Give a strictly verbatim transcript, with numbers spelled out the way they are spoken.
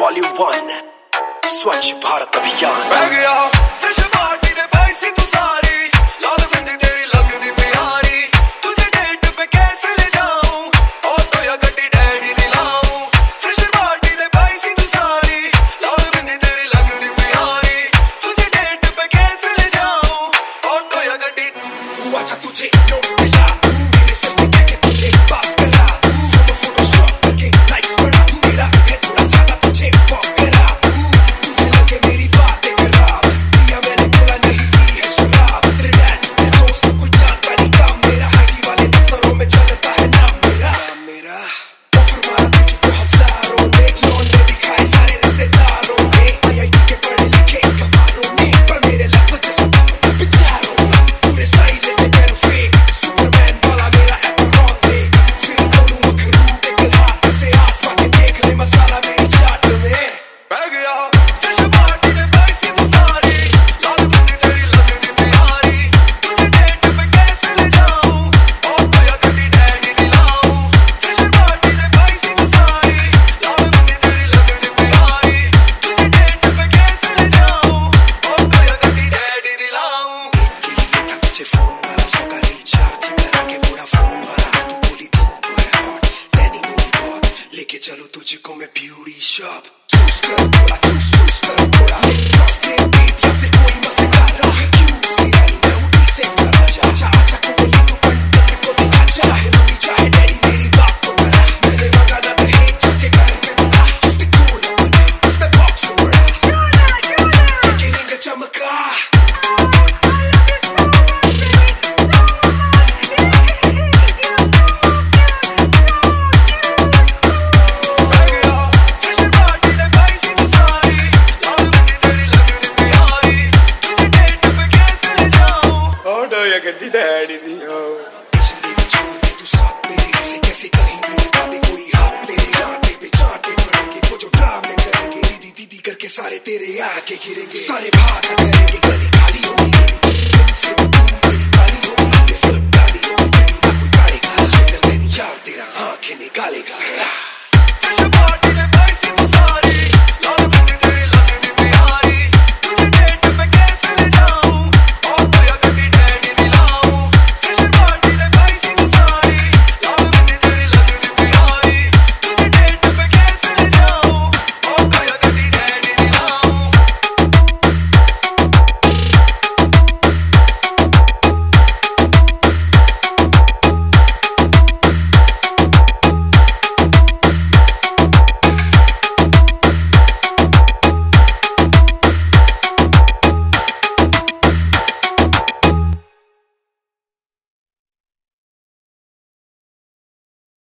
Volume one स्वच्छ भारत अभियान। मैं गया फ्रेश पार्टी ने पैसी तू सारी लाल बिंदी तेरी लगदी प्यारी, तुझे डेट पे कैसे ले जाऊं ऑटो या गड्डी डैडी दिलाऊं। फ्रेश पार्टी ने पैसी तू सारी लाल बिंदी तेरी लगदी प्यारी, तुझे डेट पे कैसे ले जाऊं ऑटो या गड्डी। हुआ था तुझे नो मिला मेरे सेल्फी देखे तुझे पास करा, फोटो फोटोशॉप करके लाइक्स बढ़ा, मेरा है थोड़ा ज्यादा तुझे पॉप करा, तुझे लगे मेरी बातें खराब, पिया मैंने बोला नहीं पी है शराब, तेरे डैड तेरे दोस्त कोई जानता नहीं काम मेरा, आईटी वाले दफ्तरों में चलता है नाम मेरा मेरा ऑफर मारा तुझको हजारों ने, लोन में दिखाए सारे रिश्तेदारों ने, आईआईटी के पढ़े लिखे गवारों ने, पर मेरे लक जैसा दम बेचारों में, पूरे स्टाइल से करो फेक सुपरमैन वाला मेरा एप्रोन दे, फिर बोलूं मखरू एक हाथ से आसमां के देख ले मसाला मेरी चाट में। मैं गया फ्रेश पार्टी ने पैसी तू सारी लाल बिंदी तेरी लगदी प्यारी, तुझे डेट पे कैसे ले जाऊं ऑटो या गड्डी डैडी दिलाऊं। फ्रेश पार्टी ने पैसी तू सारी लाल बिंदी तेरी लगदी प्यारी, तुझे डेट पे कैसे ले जाऊं ऑटो या गड्डी डैडी दिलाऊं। के लिए था तुझे फोन वाला सौ का रिचार्ज करा के पूरा फोन वाला, तू बोली धूप है हॉट डैनी मूवी बहुत, लेके चलो तुझको मैं ब्यूटी शॉप, चूज कर थोड़ा चूज चूज कर थोड़ा क्रॉस दे बीट या फिर कोई मस्कारा, क्यों सी रानी मैं उठी से जरा जा जा आजा को बोली तू पंडित को दिखा, चाहे मम्मी चाहे डैडी मेरी बात तो करा, मैंने मंगा ना दहेज जाके घर पे बता, गिफ्ट कूल अपने उस पे बॉक्स बड़ा लेके रिंग चमका। मैं गया फ्रेश पार्टी ने पैसी तू सारी लाल बिंदी तेरी लगदी प्यारी, तुझे डेट पे कैसे ले जाऊं ऑटो या गड्डी डैडी दिलाऊं। टेंशन दे के छोड़ दे तू सब मेरे, ऐसे कैसे कहीं भी लगा दे कोई हाथ तेरे, चाटे पे चाटे पड़ेंगे वो जो ड्रामे करेंगे, दीदी दीदी करके सारे तेरे आके गिरेंगे, सारे भाग करेंगे गली खाली होगी जिस दिन से